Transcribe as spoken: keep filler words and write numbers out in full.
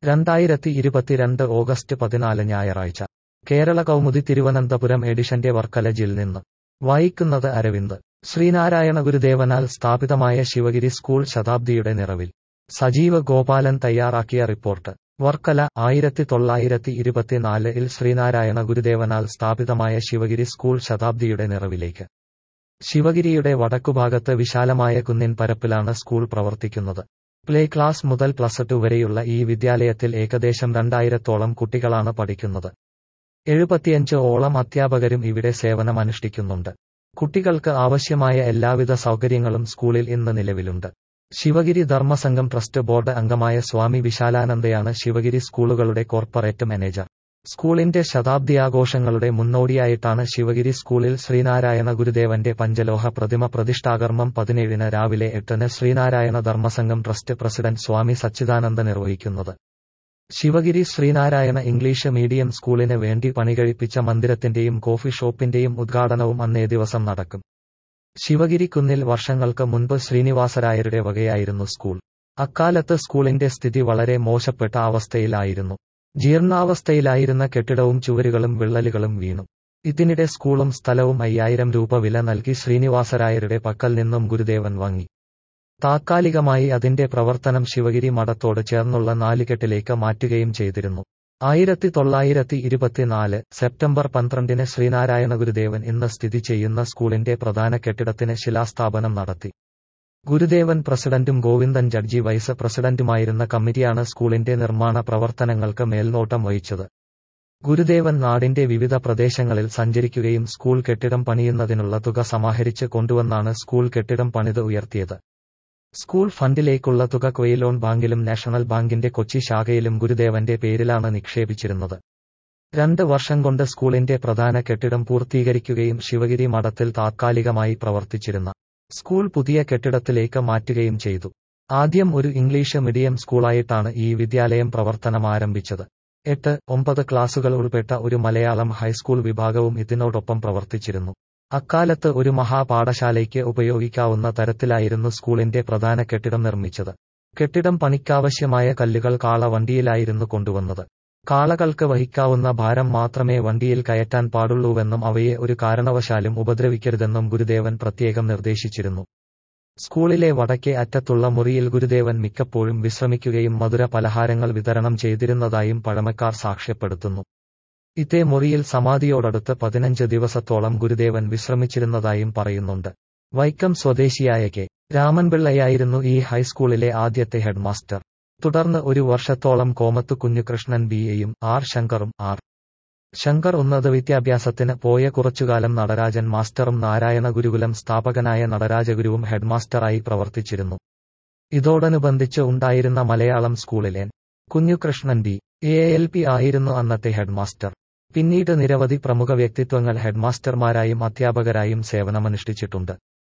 രണ്ടായിരത്തി ഇരുപത്തിരണ്ട് ഓഗസ്റ്റ് പതിനാല് ഞായറാഴ്ച കേരള കൗമുദി തിരുവനന്തപുരം എഡിഷന്റെ വർക്കല ജിൽ നിന്ന് വായിക്കുന്നത് അരവിന്ദ്. ശ്രീനാരായണ ഗുരുദേവനാൽ സ്ഥാപിതമായ ശിവഗിരി സ്കൂൾ ശതാബ്ദിയുടെ നിറവിൽ. സജീവ ഗോപാലൻ തയ്യാറാക്കിയ റിപ്പോർട്ട്. വർക്കല. ആയിരത്തി തൊള്ളായിരത്തി ഇരുപത്തിനാല് ഇൽ ശ്രീനാരായണ ഗുരുദേവനാൽ സ്ഥാപിതമായ ശിവഗിരി സ്കൂൾ ശതാബ്ദിയുടെ നിറവിലേക്ക്. ശിവഗിരിയുടെ വടക്കുഭാഗത്ത് വിശാലമായ കുന്നിൻ പരപ്പിലാണ് സ്കൂൾ പ്രവർത്തിക്കുന്നത്. പ്ലേ ക്ലാസ് മുതൽ പ്ലസ് ടു വരെയുള്ള ഈ വിദ്യാലയത്തിൽ ഏകദേശം രണ്ടായിരത്തോളം കുട്ടികളാണ് പഠിക്കുന്നത്. എഴുപത്തിയഞ്ച് ഓളം അധ്യാപകരും ഇവിടെ സേവനമനുഷ്ഠിക്കുന്നുണ്ട്. കുട്ടികൾക്ക് ആവശ്യമായ എല്ലാവിധ സൗകര്യങ്ങളും സ്കൂളിൽ ഇന്ന് നിലവിലുണ്ട്. ശിവഗിരി ധർമ്മസംഘം ട്രസ്റ്റ് ബോർഡ് അംഗമായ സ്വാമി വിശാലാനന്ദയാണ് ശിവഗിരി സ്കൂളുകളുടെ കോർപ്പറേറ്റ് മാനേജർ. സ്കൂളിന്റെ ശതാബ്ദിയാഘോഷങ്ങളുടെ മുന്നോടിയായിട്ടാണ് ശിവഗിരി സ്കൂളിൽ ശ്രീനാരായണ ഗുരുദേവന്റെ പഞ്ചലോഹ പ്രതിമ പ്രതിഷ്ഠാകർമ്മം പതിനേഴിന് രാവിലെ എട്ടിന് ശ്രീനാരായണ ധർമ്മസംഘം ട്രസ്റ്റ് പ്രസിഡന്റ് സ്വാമി സച്ചിദാനന്ദ നിർവഹിക്കുന്നത്. ശിവഗിരി ശ്രീനാരായണ ഇംഗ്ലീഷ് മീഡിയം സ്കൂളിന് വേണ്ടി പണികഴിപ്പിച്ച മന്ദിരത്തിന്റെയും കോഫി ഷോപ്പിന്റെയും ഉദ്ഘാടനവും അന്നേ ദിവസം നടക്കും. ശിവഗിരി കുന്നിൽ വർഷങ്ങൾക്ക് മുൻപ് ശ്രീനിവാസരായരുടെ വകയായിരുന്നു സ്കൂൾ. അക്കാലത്ത് സ്കൂളിന്റെ സ്ഥിതി വളരെ മോശപ്പെട്ട അവസ്ഥയിലായിരുന്നു. ജീർണാവസ്ഥയിലായിരുന്ന കെട്ടിടവും ചുവരുകളും വിള്ളലുകളും വീണു. ഇതിനിടെ സ്കൂളും സ്ഥലവും അയ്യായിരം രൂപ വില നൽകി ശ്രീനിവാസരായരുടെ പക്കൽ നിന്നും ഗുരുദേവൻ വാങ്ങി. താത്കാലികമായി അതിന്റെ പ്രവർത്തനം ശിവഗിരി മഠത്തോട് ചേർന്നുള്ള നാലുകെട്ടിലേക്ക് മാറ്റുകയും ചെയ്തിരുന്നു. ആയിരത്തി തൊള്ളായിരത്തി ഇരുപത്തിനാല് സെപ്റ്റംബർ പന്ത്രണ്ടിന് ശ്രീനാരായണ ഗുരുദേവൻ ഇന്ന് സ്ഥിതി ചെയ്യുന്ന സ്കൂളിന്റെ പ്രധാന കെട്ടിടത്തിന് ശിലാസ്ഥാപനം നടത്തി. ഗുരുദേവൻ പ്രസിഡന്റും ഗോവിന്ദൻ ജഡ്ജി വൈസ് പ്രസിഡന്റുമായിരുന്ന കമ്മിറ്റിയാണ് സ്കൂളിന്റെ നിർമ്മാണ പ്രവർത്തനങ്ങൾക്ക് മേൽനോട്ടം വഹിച്ചത്. ഗുരുദേവൻ നാടിന്റെ വിവിധ പ്രദേശങ്ങളിൽ സഞ്ചരിക്കുകയും സ്കൂൾ കെട്ടിടം പണിയുന്നതിനുള്ള തുക സമാഹരിച്ച് കൊണ്ടുവന്നാണ് സ്കൂൾ കെട്ടിടം പണിത് ഉയർത്തിയത്. സ്കൂൾ ഫണ്ടിലേക്കുള്ള തുക ക്വെയിലോൺ ബാങ്കിലും നാഷണൽ ബാങ്കിന്റെ കൊച്ചി ശാഖയിലും ഗുരുദേവന്റെ പേരിലാണ് നിക്ഷേപിച്ചിരുന്നത്. രണ്ട് വർഷം കൊണ്ട് സ്കൂളിന്റെ പ്രധാന കെട്ടിടം പൂർത്തീകരിക്കുകയും ശിവഗിരി മഠത്തിൽ താത്കാലികമായി പ്രവർത്തിച്ചിരുന്ന സ്കൂൾ പുതിയ കെട്ടിടത്തിലേക്ക് മാറ്റുകയും ചെയ്തു. ആദ്യം ഒരു ഇംഗ്ലീഷ് മീഡിയം സ്കൂളായിട്ടാണ് ഈ വിദ്യാലയം പ്രവർത്തനം ആരംഭിച്ചത്. എട്ട് ഒമ്പത് ക്ലാസുകൾ ഉൾപ്പെട്ട ഒരു മലയാളം ഹൈസ്കൂൾ വിഭാഗവും ഇതിനോടൊപ്പം പ്രവർത്തിച്ചിരുന്നു. അക്കാലത്ത് ഒരു മഹാപാഠശാലയ്ക്ക് ഉപയോഗിക്കാവുന്ന തരത്തിലായിരുന്നു സ്കൂളിന്റെ പ്രധാന കെട്ടിടം നിർമ്മിച്ചത്. കെട്ടിടം പണിക്കാവശ്യമായ കല്ലുകൾ കാളവണ്ടിയിലായിരുന്നു കൊണ്ടുവന്നത്. കാളകൾക്ക് വഹിക്കാവുന്ന ഭാരം മാത്രമേ വണ്ടിയിൽ കയറ്റാൻ പാടുള്ളൂവെന്നും അവയെ ഒരു കാരണവശാലും ഉപദ്രവിക്കരുതെന്നും ഗുരുദേവൻ പ്രത്യേകം നിർദ്ദേശിച്ചിരുന്നു. സ്കൂളിലെ വടക്കേ അറ്റത്തുള്ള മുറിയിൽ ഗുരുദേവൻ മിക്കപ്പോഴും വിശ്രമിക്കുകയും മധുര പലഹാരങ്ങൾ വിതരണം ചെയ്തിരുന്നതായും പഴമക്കാർ സാക്ഷ്യപ്പെടുത്തുന്നു. ഇതേ മുറിയിൽ സമാധിയോടടുത്ത് പതിനഞ്ച് ദിവസത്തോളം ഗുരുദേവൻ വിശ്രമിച്ചിരുന്നതായും പറയുന്നുണ്ട്. വൈക്കം സ്വദേശിയായ കെ രാമൻപിള്ളയായിരുന്നു ഈ ഹൈസ്കൂളിലെ ആദ്യത്തെ ഹെഡ്മാസ്റ്റർ. തുടർന്ന് ഒരു വർഷത്തോളം കോമത്ത് കുഞ്ഞുകൃഷ്ണൻ ബി എയും ആർ ശങ്കറും ആർ ശങ്കർ ഉന്നത വിദ്യാഭ്യാസത്തിന് പോയ കുറച്ചുകാലം നടരാജൻ മാസ്റ്ററും നാരായണ ഗുരുകുലം സ്ഥാപകനായ നടരാജഗുരുവും ഹെഡ്മാസ്റ്ററായി പ്രവർത്തിച്ചിരുന്നു. ഇതോടനുബന്ധിച്ച് ഉണ്ടായിരുന്ന മലയാളം സ്കൂളിൽ N Kunjukrishnan B A L P ആയിരുന്നു അന്നത്തെ ഹെഡ്മാസ്റ്റർ. പിന്നീട് നിരവധി പ്രമുഖ വ്യക്തിത്വങ്ങൾ ഹെഡ്മാസ്റ്റർമാരായും അധ്യാപകരായും സേവനമനുഷ്ഠിച്ചിട്ടുണ്ട്.